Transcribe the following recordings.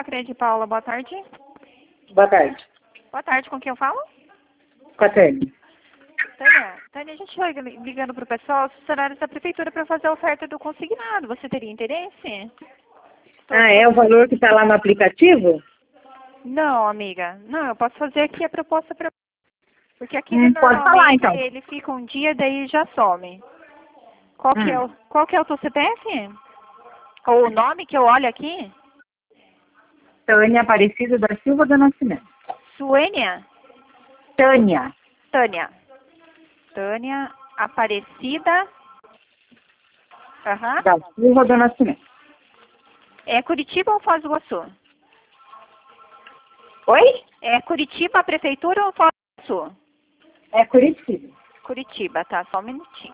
Cicred Paula, boa tarde. Boa tarde. Boa tarde, com quem eu falo? Com a Tânia. Tânia, a gente vai ligando para o pessoal, os funcionários da prefeitura para fazer a oferta do consignado. Você teria interesse? É o valor que está lá no aplicativo? Não, amiga. Não, eu posso fazer aqui a proposta para... Porque aqui Pode falar, então. ele fica um dia, daí já some. Qual que é o teu CPF? Ou o nome que eu olho aqui? Tânia Aparecida da Silva do Nascimento. Suênia? Tânia. Tânia Aparecida. Aham. Da Silva do Nascimento. É Curitiba ou Foz do Iguaçu? Oi? É Curitiba a prefeitura ou Foz do Iguaçu? É Curitiba. Curitiba, tá? Só um minutinho.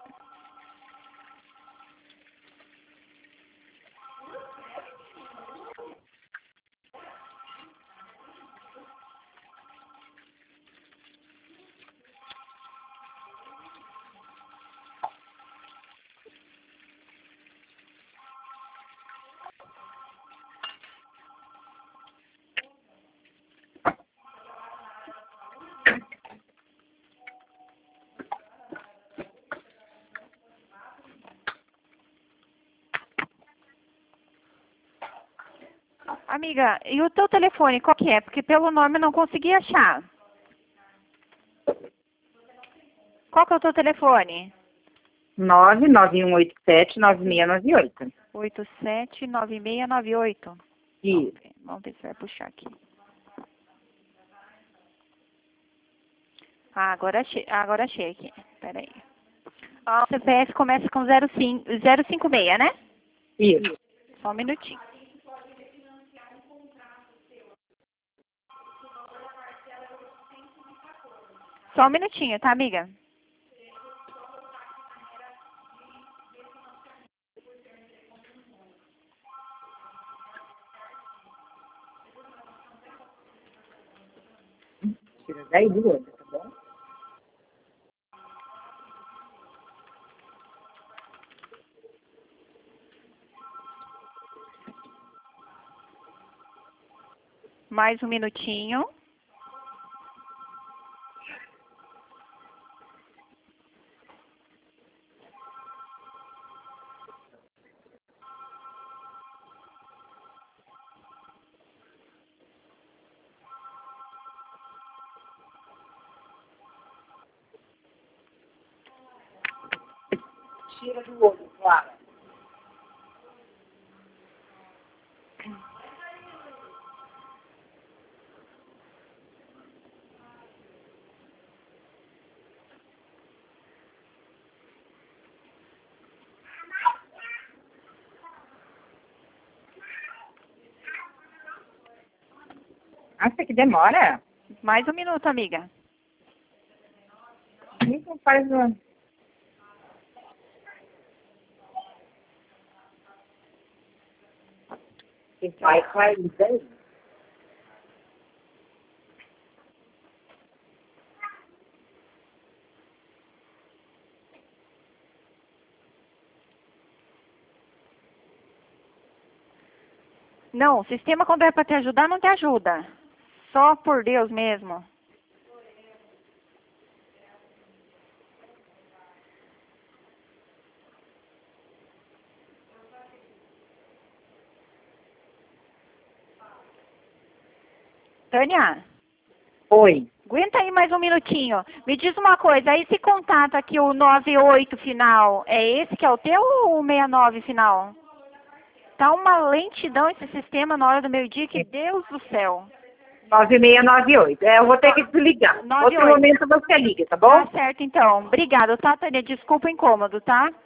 Amiga, e o teu telefone, qual que é? Porque pelo nome eu não consegui achar. Qual que é o teu telefone? 99187-9698. 879698. Isso. Vamos ver se vai puxar aqui. Ah, agora achei aqui. Peraí. Ó, o CPF começa com 056, né? Isso. Só um minutinho. Só um minutinho, tá, amiga? Tira daí do outro, tá bom? Mais um minutinho. Tira do outro, claro. Acha que demora? Mais um minuto, amiga. Isso faz um... Vai isso aí. Não, o sistema quando é pra te ajudar, não te ajuda. Só por Deus mesmo. Tânia, Oi. aguenta aí mais um minutinho. Me diz uma coisa, aí esse contato aqui, o 98 final, é esse que é o teu ou o 69 final? Tá uma lentidão esse sistema na hora do meio-dia, que Deus do céu. 9698. Eu vou ter que desligar. 98. Outro momento você liga, tá bom? Tá certo, então. Obrigada, tá, Tânia? Desculpa o incômodo, tá?